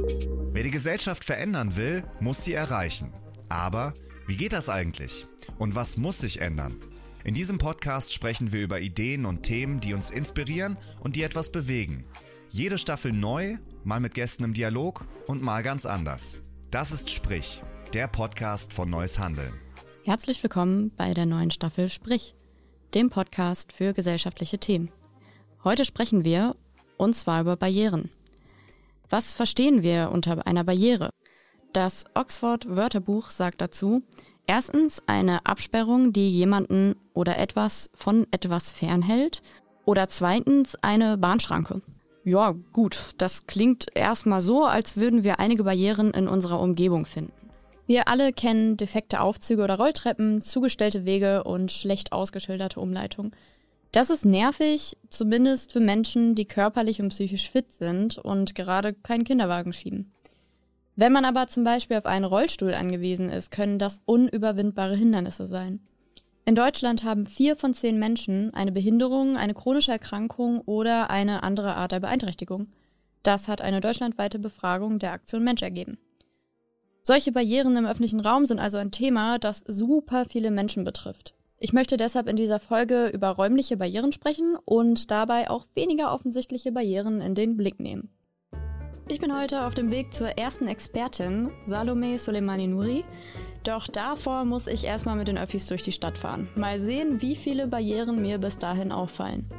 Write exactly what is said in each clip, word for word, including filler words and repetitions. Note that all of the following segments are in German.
Wer die Gesellschaft verändern will, muss sie erreichen. Aber wie geht das eigentlich? Und was muss sich ändern? In diesem Podcast sprechen wir über Ideen und Themen, die uns inspirieren und die etwas bewegen. Jede Staffel neu, mal mit Gästen im Dialog und mal ganz anders. Das ist Sprich, der Podcast von Neues Handeln. Herzlich willkommen bei der neuen Staffel Sprich, dem Podcast für gesellschaftliche Themen. Heute sprechen wir, und zwar über Barrieren. Was verstehen wir unter einer Barriere? Das Oxford-Wörterbuch sagt dazu: Erstens eine Absperrung, die jemanden oder etwas von etwas fernhält. Oder zweitens eine Bahnschranke. Ja, gut, das klingt erstmal so, als würden wir einige Barrieren in unserer Umgebung finden. Wir alle kennen defekte Aufzüge oder Rolltreppen, zugestellte Wege und schlecht ausgeschilderte Umleitungen. Das ist nervig, zumindest für Menschen, die körperlich und psychisch fit sind und gerade keinen Kinderwagen schieben. Wenn man aber zum Beispiel auf einen Rollstuhl angewiesen ist, können das unüberwindbare Hindernisse sein. In Deutschland haben vier von zehn Menschen eine Behinderung, eine chronische Erkrankung oder eine andere Art der Beeinträchtigung. Das hat eine deutschlandweite Befragung der Aktion Mensch ergeben. Solche Barrieren im öffentlichen Raum sind also ein Thema, das super viele Menschen betrifft. Ich möchte deshalb in dieser Folge über räumliche Barrieren sprechen und dabei auch weniger offensichtliche Barrieren in den Blick nehmen. Ich bin heute auf dem Weg zur ersten Expertin, Salome Soleimani Nouri. Doch davor muss ich erstmal mit den Öffis durch die Stadt fahren. Mal sehen, wie viele Barrieren mir bis dahin auffallen.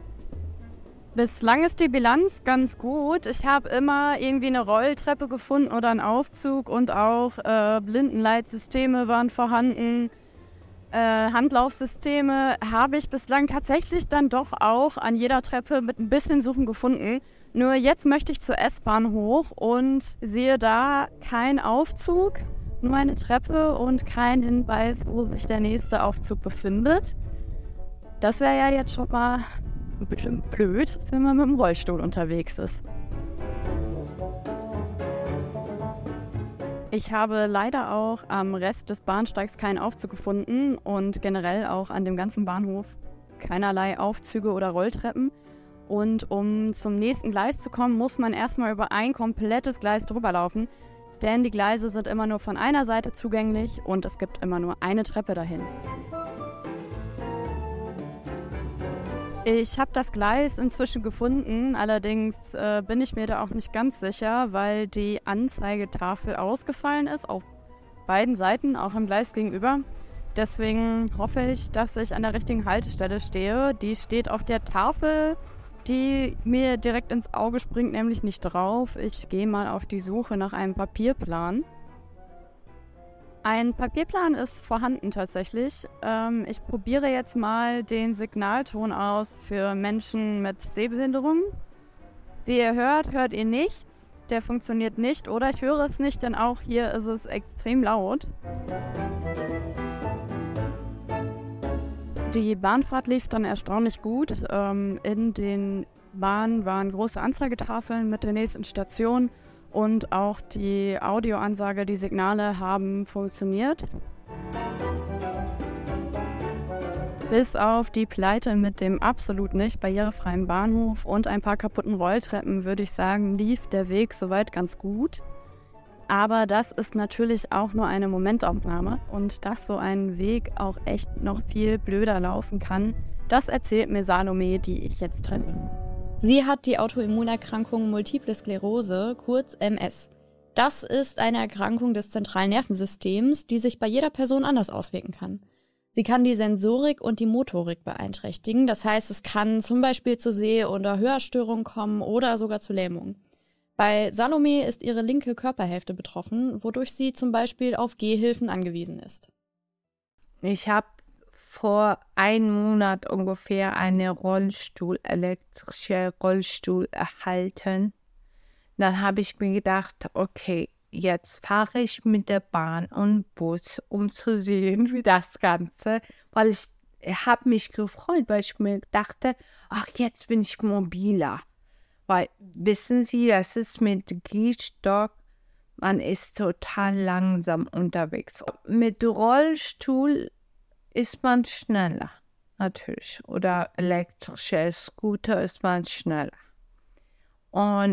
Bislang ist die Bilanz ganz gut. Ich habe immer irgendwie eine Rolltreppe gefunden oder einen Aufzug und auch äh, Blindenleitsysteme waren vorhanden. Äh, Handlaufsysteme habe ich bislang tatsächlich dann doch auch an jeder Treppe mit ein bisschen Suchen gefunden. Nur jetzt möchte ich zur S-Bahn hoch und sehe da keinen Aufzug, nur eine Treppe und kein Hinweis, wo sich der nächste Aufzug befindet. Das wäre ja jetzt schon mal bestimmt blöd, wenn man mit dem Rollstuhl unterwegs ist. Ich habe leider auch am Rest des Bahnsteigs keinen Aufzug gefunden und generell auch an dem ganzen Bahnhof keinerlei Aufzüge oder Rolltreppen. Und um zum nächsten Gleis zu kommen, muss man erstmal über ein komplettes Gleis drüber laufen, denn die Gleise sind immer nur von einer Seite zugänglich und es gibt immer nur eine Treppe dahin. Ich habe das Gleis inzwischen gefunden, allerdings äh, bin ich mir da auch nicht ganz sicher, weil die Anzeigetafel ausgefallen ist, auf beiden Seiten, auch am Gleis gegenüber. Deswegen hoffe ich, dass ich an der richtigen Haltestelle stehe. Die steht auf der Tafel, die mir direkt ins Auge springt, nämlich nicht drauf. Ich gehe mal auf die Suche nach einem Papierplan. Ein Papierplan ist vorhanden tatsächlich. Ähm, ich probiere jetzt mal den Signalton aus für Menschen mit Sehbehinderung. Wie ihr hört, hört ihr nichts. Der funktioniert nicht oder ich höre es nicht, denn auch hier ist es extrem laut. Die Bahnfahrt lief dann erstaunlich gut. Ähm, in den Bahnen waren große Anzeigetafeln mit der nächsten Station. Und auch die Audioansage, die Signale haben funktioniert. Bis auf die Pleite mit dem absolut nicht barrierefreien Bahnhof und ein paar kaputten Rolltreppen, würde ich sagen, lief der Weg soweit ganz gut. Aber das ist natürlich auch nur eine Momentaufnahme und dass so ein Weg auch echt noch viel blöder laufen kann, das erzählt mir Salome, die ich jetzt treffe. Sie hat die Autoimmunerkrankung Multiple Sklerose, kurz M S. Das ist eine Erkrankung des zentralen Nervensystems, die sich bei jeder Person anders auswirken kann. Sie kann die Sensorik und die Motorik beeinträchtigen, das heißt, es kann zum Beispiel zu Seh- oder Hörstörungen kommen oder sogar zu Lähmungen. Bei Salome ist ihre linke Körperhälfte betroffen, wodurch sie zum Beispiel auf Gehhilfen angewiesen ist. Ich habe vor einem Monat ungefähr einen Rollstuhl, elektrischer Rollstuhl erhalten. Dann habe ich mir gedacht, okay, jetzt fahre ich mit der Bahn und Bus, um zu sehen, wie das Ganze, weil ich habe mich gefreut, weil ich mir dachte, ach, jetzt bin ich mobiler. Weil, wissen Sie, das ist mit Gehstock, man ist total langsam unterwegs. Mit Rollstuhl ist man schneller, natürlich. Oder elektrischer Scooter ist man schneller. Und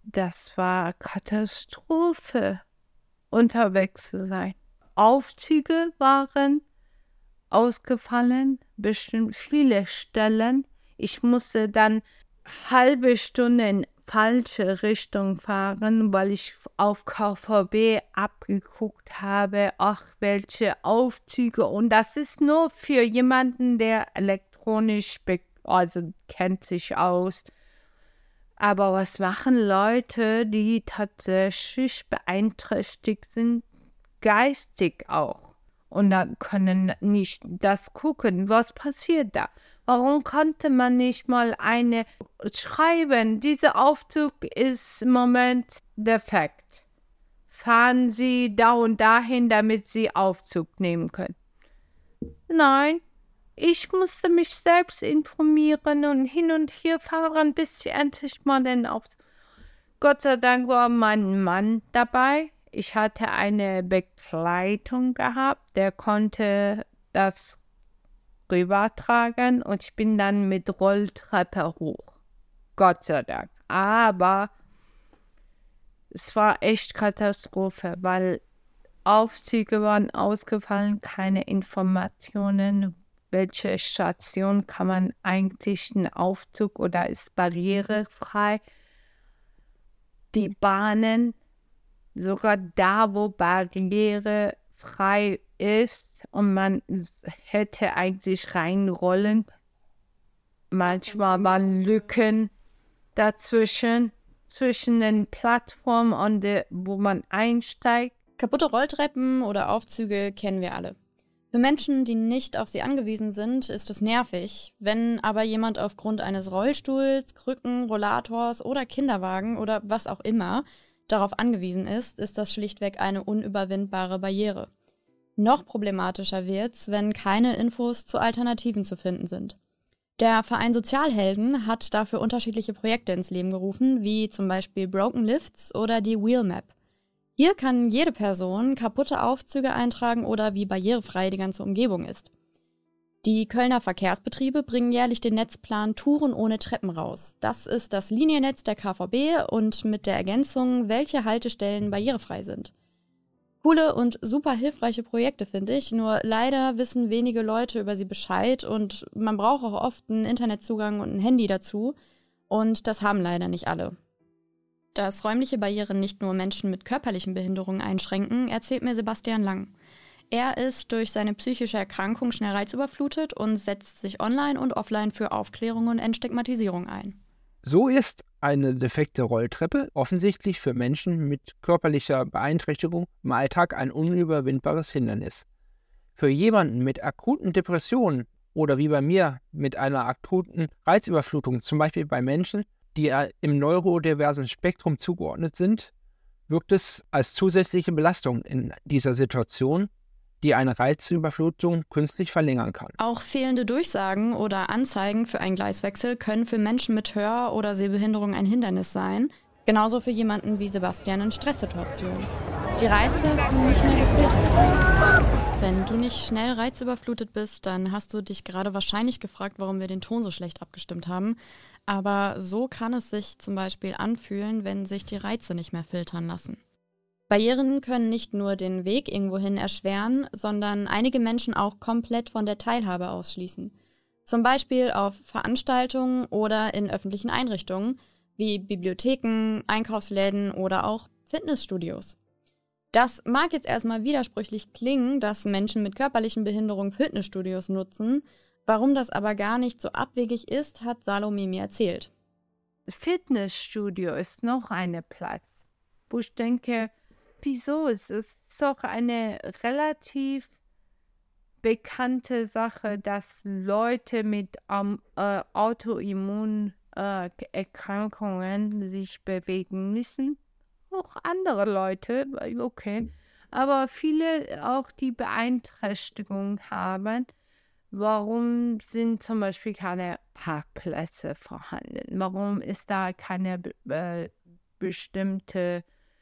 das war Katastrophe, unterwegs zu sein. Aufzüge waren ausgefallen, bestimmt viele Stellen. Ich musste dann halbe Stunde in falsche Richtung fahren, weil ich auf K V B abgeguckt habe, ach, welche Aufzüge. Und das ist nur für jemanden, der elektronisch, be- also kennt sich aus. Aber was machen Leute, die tatsächlich beeinträchtigt sind, geistig auch? Und dann können nicht das gucken, was passiert da? Warum konnte man nicht mal eine schreiben, dieser Aufzug ist im Moment defekt. Fahren Sie da und dahin, damit Sie Aufzug nehmen können. Nein, ich musste mich selbst informieren und hin und her fahren, bis ich endlich mal den Aufzug. Gott sei Dank war mein Mann dabei. Ich hatte eine Begleitung gehabt, der konnte das rübertragen und ich bin dann mit Rolltreppe hoch. Gott sei Dank. Aber es war echt Katastrophe, weil Aufzüge waren ausgefallen, keine Informationen, welche Station kann man eigentlich einen Aufzug oder ist barrierefrei. Die Bahnen, sogar da, wo barrierefrei ist und man hätte eigentlich reinrollen. Manchmal waren Lücken dazwischen, zwischen den Plattformen und der, wo man einsteigt. Kaputte Rolltreppen oder Aufzüge kennen wir alle. Für Menschen, die nicht auf sie angewiesen sind, ist es nervig. Wenn aber jemand aufgrund eines Rollstuhls, Krücken, Rollators oder Kinderwagen oder was auch immer darauf angewiesen ist, ist das schlichtweg eine unüberwindbare Barriere. Noch problematischer wird's, wenn keine Infos zu Alternativen zu finden sind. Der Verein Sozialhelden hat dafür unterschiedliche Projekte ins Leben gerufen, wie zum Beispiel Broken Lifts oder die Wheelmap. Hier kann jede Person kaputte Aufzüge eintragen oder wie barrierefrei die ganze Umgebung ist. Die Kölner Verkehrsbetriebe bringen jährlich den Netzplan Touren ohne Treppen raus. Das ist das Liniennetz der K V B und mit der Ergänzung, welche Haltestellen barrierefrei sind. Coole und super hilfreiche Projekte, finde ich, nur leider wissen wenige Leute über sie Bescheid und man braucht auch oft einen Internetzugang und ein Handy dazu und das haben leider nicht alle. Dass räumliche Barrieren nicht nur Menschen mit körperlichen Behinderungen einschränken, erzählt mir Sebastian Lang. Er ist durch seine psychische Erkrankung schnell reizüberflutet und setzt sich online und offline für Aufklärung und Entstigmatisierung ein. So ist eine defekte Rolltreppe offensichtlich für Menschen mit körperlicher Beeinträchtigung im Alltag ein unüberwindbares Hindernis. Für jemanden mit akuten Depressionen oder wie bei mir mit einer akuten Reizüberflutung, zum Beispiel bei Menschen, die im neurodiversen Spektrum zugeordnet sind, wirkt es als zusätzliche Belastung in dieser Situation, die eine Reizüberflutung künstlich verlängern kann. Auch fehlende Durchsagen oder Anzeigen für einen Gleiswechsel können für Menschen mit Hör- oder Sehbehinderung ein Hindernis sein, genauso für jemanden wie Sebastian in Stresssituationen. Die Reize können nicht mehr gefiltert werden. Wenn du nicht schnell reizüberflutet bist, dann hast du dich gerade wahrscheinlich gefragt, warum wir den Ton so schlecht abgestimmt haben. Aber so kann es sich zum Beispiel anfühlen, wenn sich die Reize nicht mehr filtern lassen. Barrieren können nicht nur den Weg irgendwohin erschweren, sondern einige Menschen auch komplett von der Teilhabe ausschließen. Zum Beispiel auf Veranstaltungen oder in öffentlichen Einrichtungen wie Bibliotheken, Einkaufsläden oder auch Fitnessstudios. Das mag jetzt erstmal widersprüchlich klingen, dass Menschen mit körperlichen Behinderungen Fitnessstudios nutzen. Warum das aber gar nicht so abwegig ist, hat Salome mir erzählt. Fitnessstudio ist noch ein Platz, wo ich denke, wieso? Es ist doch eine relativ bekannte Sache, dass Leute mit um, äh, Autoimmunerkrankungen äh, sich bewegen müssen. Auch andere Leute, okay. Aber viele auch die Beeinträchtigung haben. Warum sind zum Beispiel keine Parkplätze vorhanden? Warum ist da keine äh, bestimmte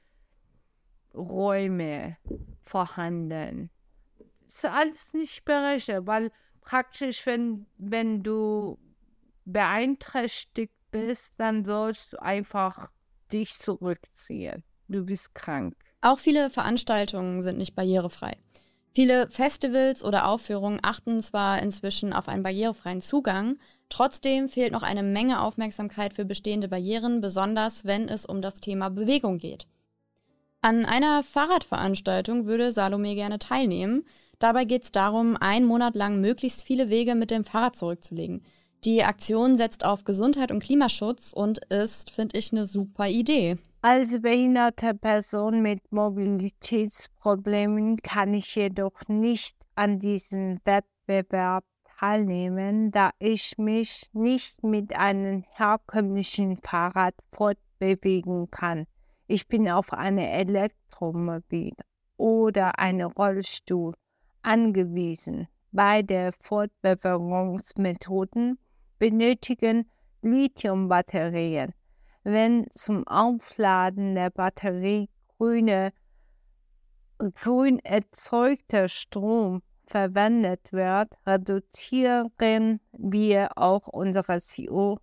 Räume vorhanden? Das ist alles nicht berechnet, weil praktisch, wenn, wenn du beeinträchtigt bist, dann sollst du einfach dich zurückziehen. Du bist krank. Auch viele Veranstaltungen sind nicht barrierefrei. Viele Festivals oder Aufführungen achten zwar inzwischen auf einen barrierefreien Zugang, trotzdem fehlt noch eine Menge Aufmerksamkeit für bestehende Barrieren, besonders wenn es um das Thema Bewegung geht. An einer Fahrradveranstaltung würde Salome gerne teilnehmen. Dabei geht es darum, einen Monat lang möglichst viele Wege mit dem Fahrrad zurückzulegen. Die Aktion setzt auf Gesundheit und Klimaschutz und ist, finde ich, eine super Idee. Als behinderte Person mit Mobilitätsproblemen kann ich jedoch nicht an diesem Wettbewerb teilnehmen, da ich mich nicht mit einem herkömmlichen Fahrrad fortbewegen kann. Ich bin auf eine Elektromobil oder einen Rollstuhl angewiesen. Beide Fortbewegungsmethoden benötigen Lithiumbatterien. Wenn zum Aufladen der Batterie grüne, grün erzeugter Strom verwendet wird, reduzieren wir auch unseren C O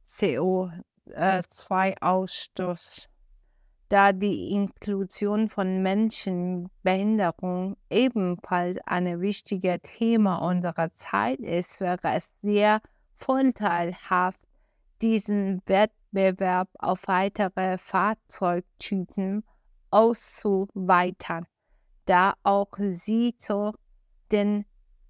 zwei Ausstoß. Da die Inklusion von Menschen mit Behinderung ebenfalls ein wichtiges Thema unserer Zeit ist, wäre es sehr vorteilhaft, diesen Wettbewerb auf weitere Fahrzeugtypen auszuweitern, da auch sie zu den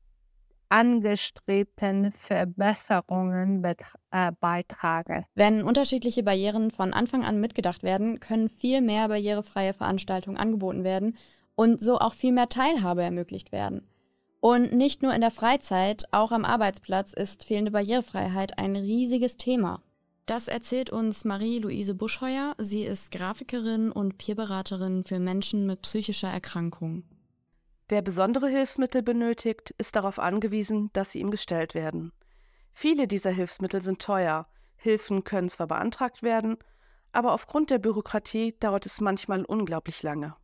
angestrebten Verbesserungen bet- äh, beitragen. Wenn unterschiedliche Barrieren von Anfang an mitgedacht werden, können viel mehr barrierefreie Veranstaltungen angeboten werden und so auch viel mehr Teilhabe ermöglicht werden. Und nicht nur in der Freizeit, auch am Arbeitsplatz ist fehlende Barrierefreiheit ein riesiges Thema. Das erzählt uns Marie-Luise Buschheuer. Sie ist Grafikerin und Peerberaterin für Menschen mit psychischer Erkrankung. Wer besondere Hilfsmittel benötigt, ist darauf angewiesen, dass sie ihm gestellt werden. Viele dieser Hilfsmittel sind teuer. Hilfen können zwar beantragt werden, aber aufgrund der Bürokratie dauert es manchmal unglaublich lange.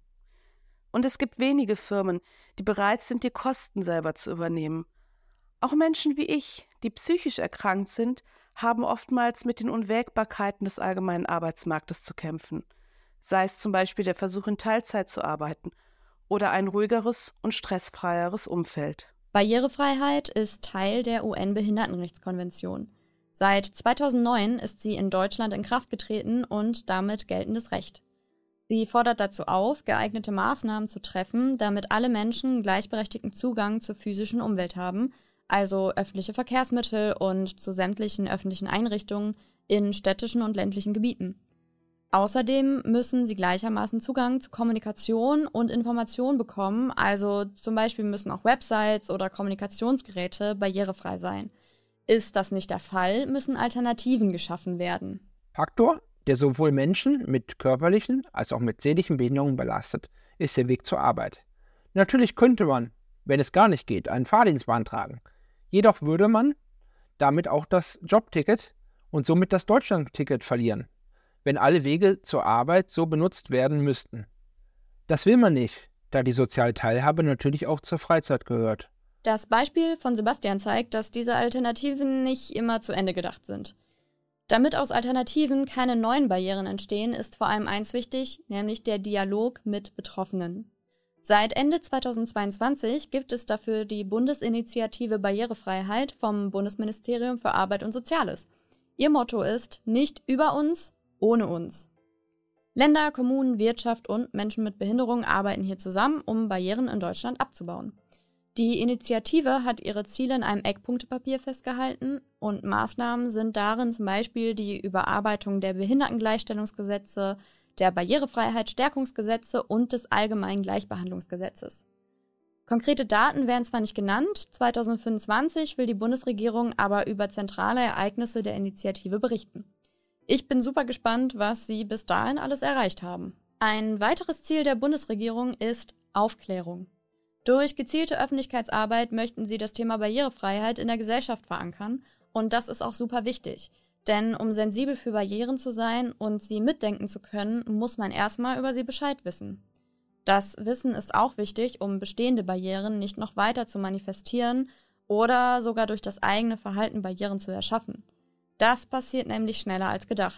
Und es gibt wenige Firmen, die bereit sind, die Kosten selber zu übernehmen. Auch Menschen wie ich, die psychisch erkrankt sind, haben oftmals mit den Unwägbarkeiten des allgemeinen Arbeitsmarktes zu kämpfen. Sei es zum Beispiel der Versuch, in Teilzeit zu arbeiten oder ein ruhigeres und stressfreieres Umfeld. Barrierefreiheit ist Teil der U N-Behindertenrechtskonvention. Seit zweitausendneun ist sie in Deutschland in Kraft getreten und damit geltendes Recht. Sie fordert dazu auf, geeignete Maßnahmen zu treffen, damit alle Menschen gleichberechtigten Zugang zur physischen Umwelt haben, also öffentliche Verkehrsmittel und zu sämtlichen öffentlichen Einrichtungen in städtischen und ländlichen Gebieten. Außerdem müssen sie gleichermaßen Zugang zu Kommunikation und Information bekommen, also zum Beispiel müssen auch Websites oder Kommunikationsgeräte barrierefrei sein. Ist das nicht der Fall, müssen Alternativen geschaffen werden. Faktor, der sowohl Menschen mit körperlichen als auch mit seelischen Behinderungen belastet, ist der Weg zur Arbeit. Natürlich könnte man, wenn es gar nicht geht, einen Fahrdienst beantragen. Jedoch würde man damit auch das Jobticket und somit das Deutschlandticket verlieren, wenn alle Wege zur Arbeit so benutzt werden müssten. Das will man nicht, da die soziale Teilhabe natürlich auch zur Freizeit gehört. Das Beispiel von Sebastian zeigt, dass diese Alternativen nicht immer zu Ende gedacht sind. Damit aus Alternativen keine neuen Barrieren entstehen, ist vor allem eins wichtig, nämlich der Dialog mit Betroffenen. Seit Ende zweitausendzweiundzwanzig gibt es dafür die Bundesinitiative Barrierefreiheit vom Bundesministerium für Arbeit und Soziales. Ihr Motto ist: Nicht über uns, ohne uns. Länder, Kommunen, Wirtschaft und Menschen mit Behinderung arbeiten hier zusammen, um Barrieren in Deutschland abzubauen. Die Initiative hat ihre Ziele in einem Eckpunktepapier festgehalten und Maßnahmen sind darin zum Beispiel die Überarbeitung der Behindertengleichstellungsgesetze, der Barrierefreiheitsstärkungsgesetze und des Allgemeinen Gleichbehandlungsgesetzes. Konkrete Daten werden zwar nicht genannt, zweitausendfünfundzwanzig will die Bundesregierung aber über zentrale Ereignisse der Initiative berichten. Ich bin super gespannt, was sie bis dahin alles erreicht haben. Ein weiteres Ziel der Bundesregierung ist Aufklärung. Durch gezielte Öffentlichkeitsarbeit möchten sie das Thema Barrierefreiheit in der Gesellschaft verankern und das ist auch super wichtig. Denn um sensibel für Barrieren zu sein und sie mitdenken zu können, muss man erstmal über sie Bescheid wissen. Das Wissen ist auch wichtig, um bestehende Barrieren nicht noch weiter zu manifestieren oder sogar durch das eigene Verhalten Barrieren zu erschaffen. Das passiert nämlich schneller als gedacht.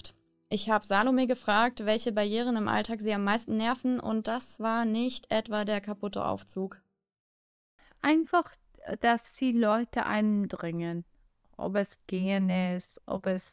Ich habe Salome gefragt, welche Barrieren im Alltag sie am meisten nerven, und das war nicht etwa der kaputte Aufzug. Einfach, dass die Leute eindringen. Ob es gehen ist, ob es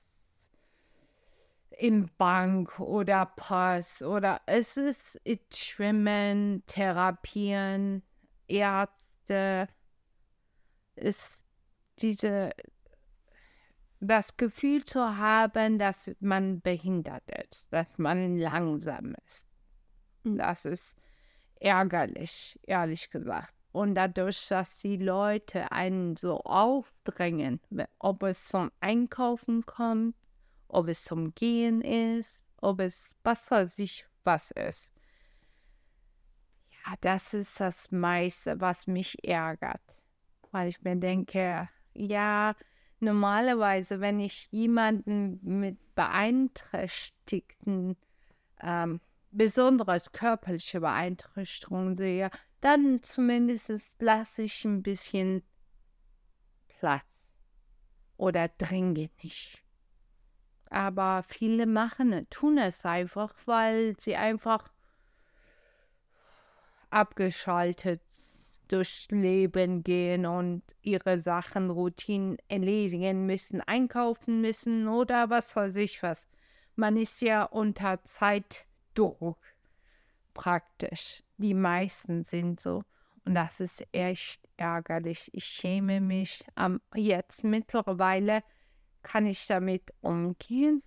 in Bank oder Pass oder es ist Schwimmen, Therapieren, Ärzte. Ist diese das Gefühl zu haben, dass man behindert ist, dass man langsam ist. Das ist ärgerlich, ehrlich gesagt. Und dadurch, dass die Leute einen so aufdrängen, ob es zum Einkaufen kommt, ob es zum Gehen ist, ob es was weiß ich was ist. Ja, das ist das meiste, was mich ärgert. Weil ich mir denke, ja, normalerweise, wenn ich jemanden mit beeinträchtigten, ähm, besonders körperliche Beeinträchtigungen sehe, dann zumindest lasse ich ein bisschen Platz oder dränge nicht. Aber viele machen, tun es einfach, weil sie einfach abgeschaltet durchs Leben gehen und ihre Sachen, Routinen erledigen müssen, einkaufen müssen oder was weiß ich was. Man ist ja unter Zeitdruck praktisch. Die meisten sind so. Und das ist echt ärgerlich. Ich schäme mich. Um, jetzt mittlerweile kann ich damit umgehen.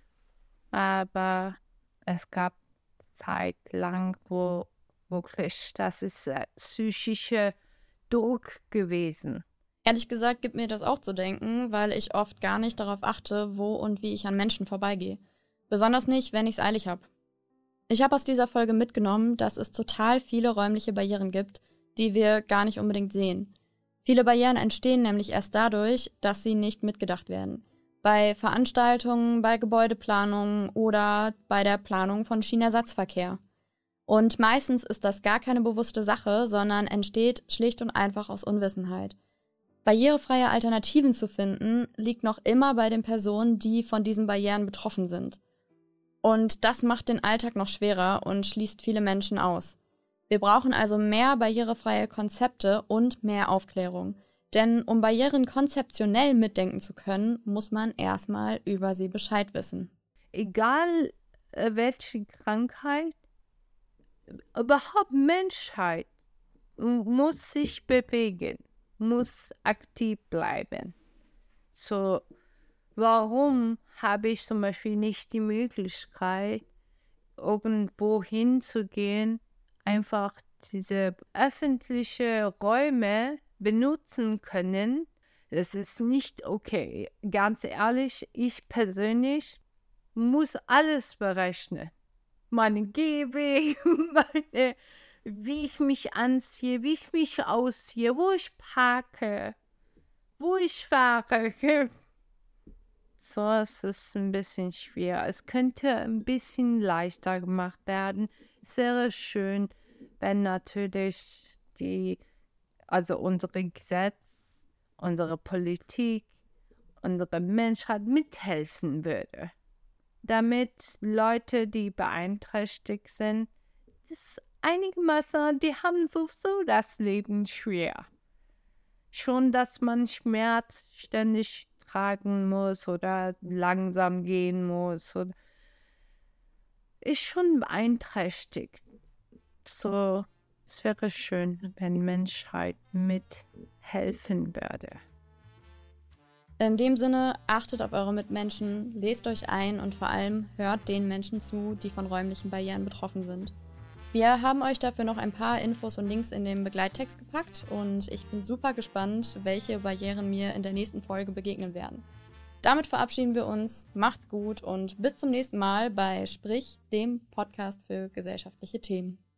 Aber es gab Zeit lang, wo wirklich, das ist äh, psychische Druck gewesen. Ehrlich gesagt gibt mir das auch zu denken, weil ich oft gar nicht darauf achte, wo und wie ich an Menschen vorbeigehe. Besonders nicht, wenn ich es eilig habe. Ich habe aus dieser Folge mitgenommen, dass es total viele räumliche Barrieren gibt, die wir gar nicht unbedingt sehen. Viele Barrieren entstehen nämlich erst dadurch, dass sie nicht mitgedacht werden. Bei Veranstaltungen, bei Gebäudeplanungen oder bei der Planung von Schienenersatzverkehr. Und meistens ist das gar keine bewusste Sache, sondern entsteht schlicht und einfach aus Unwissenheit. Barrierefreie Alternativen zu finden, liegt noch immer bei den Personen, die von diesen Barrieren betroffen sind. Und das macht den Alltag noch schwerer und schließt viele Menschen aus. Wir brauchen also mehr barrierefreie Konzepte und mehr Aufklärung. Denn um Barrieren konzeptionell mitdenken zu können, muss man erstmal über sie Bescheid wissen. Egal äh, welche Krankheit, überhaupt Menschheit muss sich bewegen, muss aktiv bleiben. So, warum habe ich zum Beispiel nicht die Möglichkeit, irgendwo hinzugehen, einfach diese öffentlichen Räume benutzen können? Das ist nicht okay. Ganz ehrlich, ich persönlich muss alles berechnen. Meinen Gehweg, meine, wie ich mich anziehe, wie ich mich ausziehe, wo ich parke, wo ich fahre. So, es ist ein bisschen schwer. Es könnte ein bisschen leichter gemacht werden. Es wäre schön, wenn natürlich die, also unsere Gesetze, unsere Politik, unsere Menschheit mithelfen würde. Damit Leute, die beeinträchtigt sind, das einigermaßen, die haben sowieso das Leben schwer. Schon, dass man Schmerz ständig tragen muss oder langsam gehen muss, oder ist schon beeinträchtigt. So, es wäre schön, wenn Menschheit mithelfen würde. In dem Sinne, achtet auf eure Mitmenschen, lest euch ein und vor allem hört den Menschen zu, die von räumlichen Barrieren betroffen sind. Wir haben euch dafür noch ein paar Infos und Links in den Begleittext gepackt und ich bin super gespannt, welche Barrieren mir in der nächsten Folge begegnen werden. Damit verabschieden wir uns, macht's gut und bis zum nächsten Mal bei Sprich, dem Podcast für gesellschaftliche Themen.